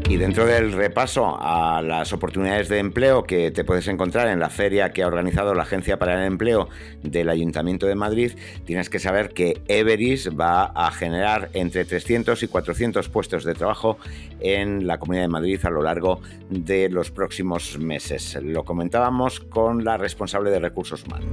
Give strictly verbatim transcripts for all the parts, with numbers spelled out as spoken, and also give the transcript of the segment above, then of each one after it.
Y dentro del repaso a las oportunidades de empleo que te puedes encontrar en la feria que ha organizado la Agencia para el Empleo del Ayuntamiento de Madrid, tienes que saber que Everis va a generar entre trescientos y cuatrocientos puestos de trabajo en la Comunidad de Madrid a lo largo de los próximos meses. Lo comentábamos con la responsable de Recursos Humanos.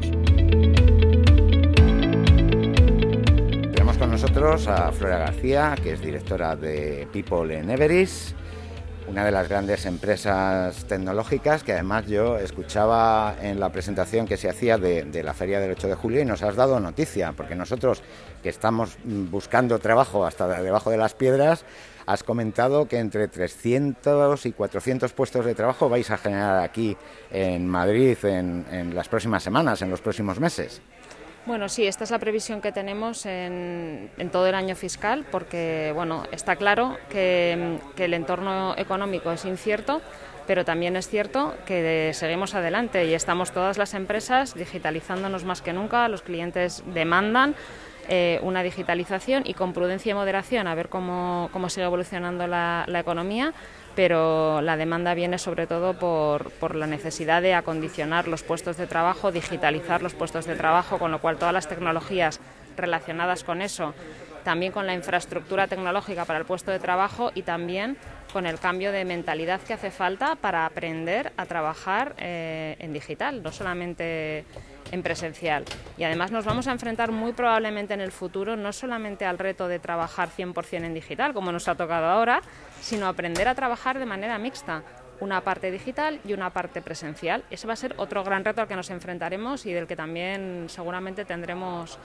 Tenemos con nosotros a Flora García, que es directora de People en Everis, una de las grandes empresas tecnológicas que además yo escuchaba en la presentación que se hacía de, de la feria del ocho de julio y nos has dado noticia, porque nosotros que estamos buscando trabajo hasta debajo de las piedras, has comentado que entre trescientos y cuatrocientos puestos de trabajo vais a generar aquí en Madrid en, en las próximas semanas, en los próximos meses. Bueno, sí, esta es la previsión que tenemos en, en todo el año fiscal, porque bueno, está claro que, que el entorno económico es incierto, pero también es cierto que seguimos adelante y estamos todas las empresas digitalizándonos más que nunca. Los clientes demandan eh, una digitalización y con prudencia y moderación a ver cómo, cómo sigue evolucionando la, la economía, pero la demanda viene sobre todo por, por la necesidad de acondicionar los puestos de trabajo, digitalizar los puestos de trabajo, con lo cual todas las tecnologías relacionadas con eso, también con la infraestructura tecnológica para el puesto de trabajo y también con el cambio de mentalidad que hace falta para aprender a trabajar eh, en digital, no solamente en presencial. Y además nos vamos a enfrentar muy probablemente en el futuro no solamente al reto de trabajar cien por ciento en digital, como nos ha tocado ahora, sino aprender a trabajar de manera mixta, una parte digital y una parte presencial. Ese va a ser otro gran reto al que nos enfrentaremos y del que también seguramente tendremos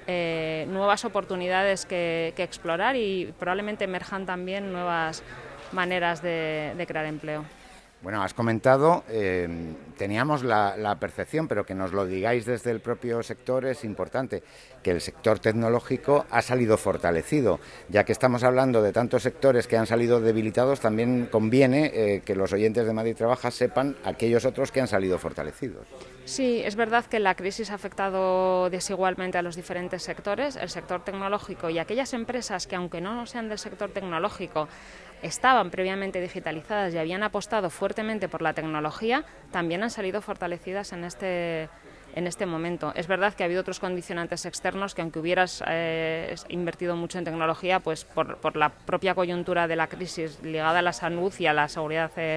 eh, nuevas oportunidades que, que explorar y probablemente emerjan también nuevas maneras de, de crear empleo. Bueno, has comentado, eh, teníamos la, la percepción, pero que nos lo digáis desde el propio sector es importante, que el sector tecnológico ha salido fortalecido. Ya que estamos hablando de tantos sectores que han salido debilitados, también conviene eh, que los oyentes de Madrid Trabaja sepan aquellos otros que han salido fortalecidos. Sí, es verdad que la crisis ha afectado desigualmente a los diferentes sectores, el sector tecnológico y aquellas empresas que, aunque no sean del sector tecnológico, estaban previamente digitalizadas y habían apostado fuertemente por la tecnología, también han salido fortalecidas en este, en este momento. Es verdad que ha habido otros condicionantes externos que, aunque hubieras eh, invertido mucho en tecnología, pues por, por la propia coyuntura de la crisis ligada a la salud y a la seguridad de,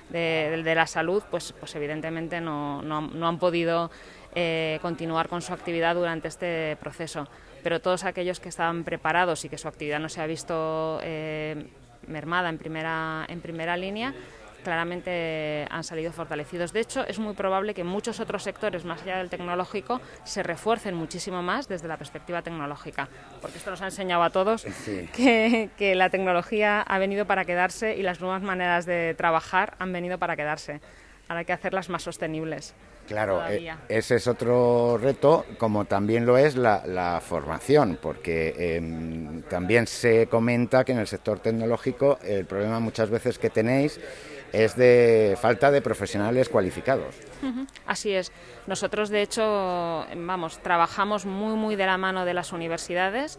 de, de la salud, pues, pues evidentemente no, no, no han podido eh, continuar con su actividad durante este proceso. Pero todos aquellos que estaban preparados y que su actividad no se ha visto eh, mermada en primera, en primera línea, claramente han salido fortalecidos. De hecho, es muy probable que muchos otros sectores, más allá del tecnológico, se refuercen muchísimo más desde la perspectiva tecnológica, porque esto nos ha enseñado a todos sí. que, que la tecnología ha venido para quedarse y las nuevas maneras de trabajar han venido para quedarse. Ahora hay que hacerlas más sostenibles. Claro, eh, ese es otro reto, como también lo es la, la formación, porque eh, también se comenta que en el sector tecnológico el problema muchas veces que tenéis es de falta de profesionales cualificados. Uh-huh. Así es. Nosotros, de hecho, vamos, trabajamos muy, muy de la mano de las universidades,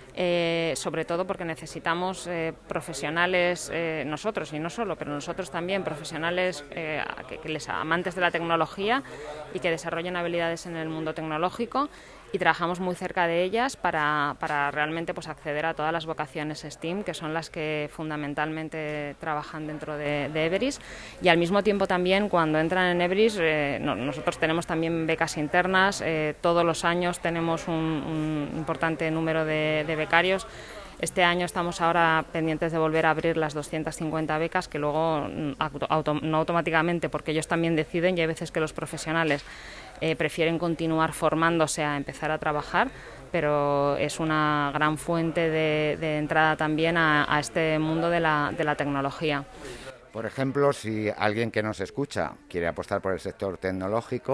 Eh, sobre todo porque necesitamos eh, profesionales, eh, nosotros y no solo, pero nosotros también, profesionales eh, que, que les amantes de la tecnología y que desarrollen habilidades en el mundo tecnológico, y trabajamos muy cerca de ellas para, para realmente pues, acceder a todas las vocaciones STEAM, que son las que fundamentalmente trabajan dentro de, de Everis, y al mismo tiempo también cuando entran en Everis eh, no, nosotros tenemos también becas internas, eh, todos los años tenemos un, un importante número de, de becarios. Este año estamos ahora pendientes de volver a abrir las doscientas cincuenta becas, que luego auto, no automáticamente, porque ellos también deciden, y hay veces que los profesionales eh, prefieren continuar formándose a empezar a trabajar, pero es una gran fuente de, de entrada también a, a este mundo de la, de la tecnología. Por ejemplo, si alguien que nos escucha quiere apostar por el sector tecnológico,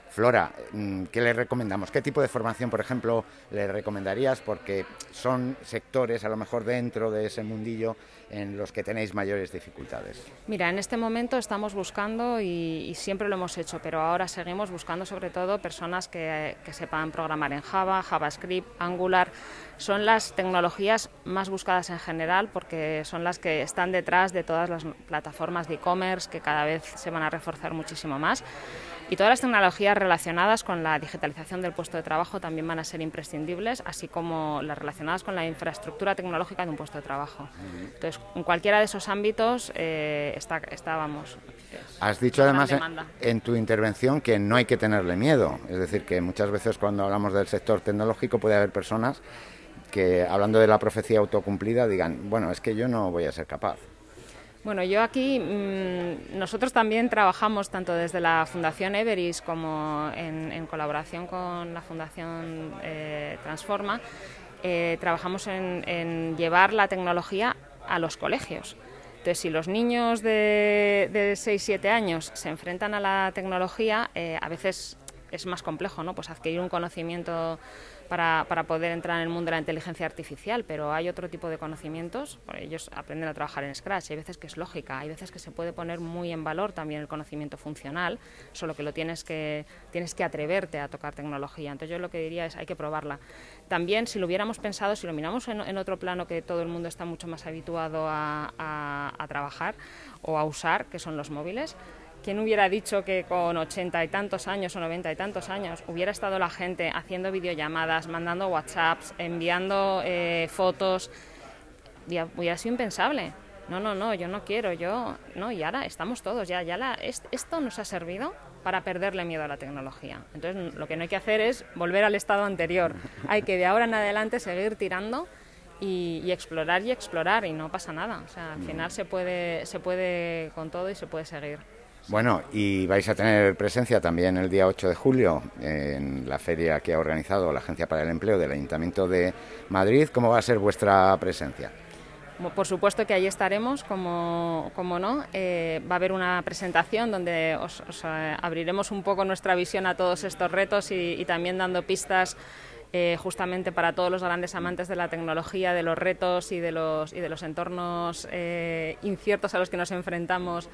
Flora, ¿qué le recomendamos? ¿Qué tipo de formación, por ejemplo, le recomendarías? Porque son sectores, a lo mejor dentro de ese mundillo, en los que tenéis mayores dificultades. Mira, en este momento estamos buscando, y, y siempre lo hemos hecho, pero ahora seguimos buscando sobre todo personas que, que sepan programar en Java, JavaScript, Angular. Son las tecnologías más buscadas en general porque son las que están detrás de todas las plataformas de e-commerce que cada vez se van a reforzar muchísimo más. Y todas las tecnologías relacionadas con la digitalización del puesto de trabajo también van a ser imprescindibles, así como las relacionadas con la infraestructura tecnológica de un puesto de trabajo. Entonces, en cualquiera de esos ámbitos eh, está, está, vamos... Has dicho además en, en tu intervención que no hay que tenerle miedo. Es decir, que muchas veces cuando hablamos del sector tecnológico puede haber personas que, hablando de la profecía autocumplida, digan, bueno, es que yo no voy a ser capaz. Bueno, yo aquí, mmm, nosotros también trabajamos tanto desde la Fundación Everis como en, en colaboración con la Fundación eh, Transforma, eh, trabajamos en, en llevar la tecnología a los colegios. Entonces, si los niños de, de seis siete años se enfrentan a la tecnología, eh, a veces es más complejo, ¿no? Pues adquirir un conocimiento para, para poder entrar en el mundo de la inteligencia artificial, pero hay otro tipo de conocimientos, ellos aprenden a trabajar en Scratch, hay veces que es lógica, hay veces que se puede poner muy en valor también el conocimiento funcional, solo que lo tienes que, tienes que atreverte a tocar tecnología. Entonces yo lo que diría es hay que probarla. También, si lo hubiéramos pensado, si lo miramos en, en otro plano que todo el mundo está mucho más habituado a, a, a trabajar o a usar, que son los móviles, ¿quién hubiera dicho que con ochenta y tantos años o noventa y tantos años hubiera estado la gente haciendo videollamadas, mandando WhatsApps, enviando eh, fotos? Hubiera sido impensable. No, no, no, yo no quiero, yo... No, y ahora estamos todos, ya, ya la, es, esto nos ha servido para perderle miedo a la tecnología. Entonces, lo que no hay que hacer es volver al estado anterior. Hay que de ahora en adelante seguir tirando y, y explorar y explorar, y no pasa nada. O sea, al final se puede, se puede con todo y se puede seguir. Bueno, y vais a tener presencia también el día ocho de julio en la feria que ha organizado la Agencia para el Empleo del Ayuntamiento de Madrid. ¿Cómo va a ser vuestra presencia? Por supuesto que ahí estaremos, como, como no. Eh, va a haber una presentación donde os, os eh, abriremos un poco nuestra visión a todos estos retos y, y también dando pistas eh, justamente para todos los grandes amantes de la tecnología, de los retos y de los, y de los entornos eh, inciertos a los que nos enfrentamos.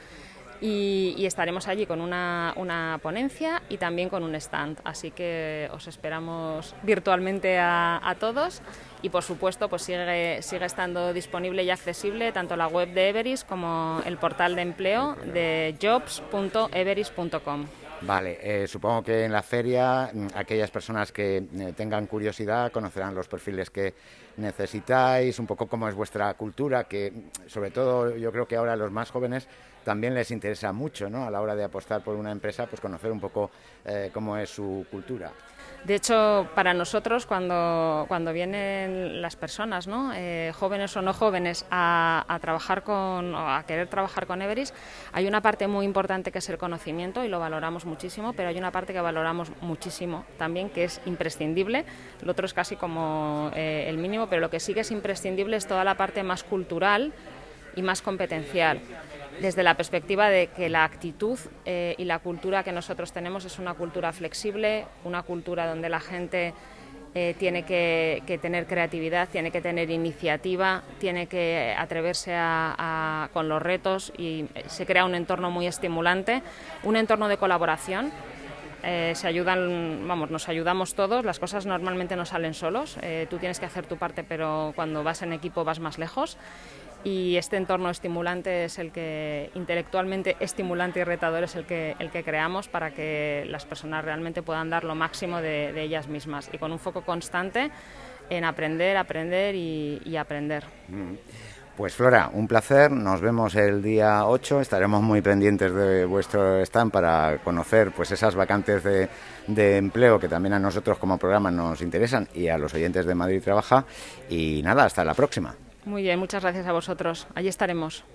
Y, y estaremos allí con una, una ponencia y también con un stand, así que os esperamos virtualmente a, a todos y por supuesto pues sigue, sigue estando disponible y accesible tanto la web de Everis como el portal de empleo de jobs punto everis punto com. Vale, eh, supongo que en la feria aquellas personas que eh, tengan curiosidad conocerán los perfiles que necesitáis, un poco cómo es vuestra cultura, que sobre todo yo creo que ahora a los más jóvenes también les interesa mucho, ¿no? A la hora de apostar por una empresa, pues conocer un poco eh, cómo es su cultura. De hecho, para nosotros, cuando, cuando vienen las personas, ¿no? eh, jóvenes o no jóvenes, a, a trabajar con, a querer trabajar con Everis, hay una parte muy importante que es el conocimiento y lo valoramos muchísimo, pero hay una parte que valoramos muchísimo también, que es imprescindible. Lo otro es casi como eh, el mínimo, pero lo que sí que es imprescindible es toda la parte más cultural y más competencial, desde la perspectiva de que la actitud eh, y la cultura que nosotros tenemos es una cultura flexible, una cultura donde la gente eh, tiene que, que tener creatividad, tiene que tener iniciativa, tiene que atreverse a, a, con los retos, y se crea un entorno muy estimulante, un entorno de colaboración. Eh, se ayudan, vamos, nos ayudamos todos, las cosas normalmente no salen solos, eh, tú tienes que hacer tu parte, pero cuando vas en equipo vas más lejos. Y este entorno estimulante es el que, intelectualmente estimulante y retador, es el que, el que creamos para que las personas realmente puedan dar lo máximo de, de ellas mismas y con un foco constante en aprender, aprender y, y aprender. Pues Flora, un placer, nos vemos el día ocho, estaremos muy pendientes de vuestro stand para conocer pues esas vacantes de, de empleo que también a nosotros como programa nos interesan y a los oyentes de Madrid Trabaja, y nada, hasta la próxima. Muy bien, muchas gracias a vosotros. Allí estaremos.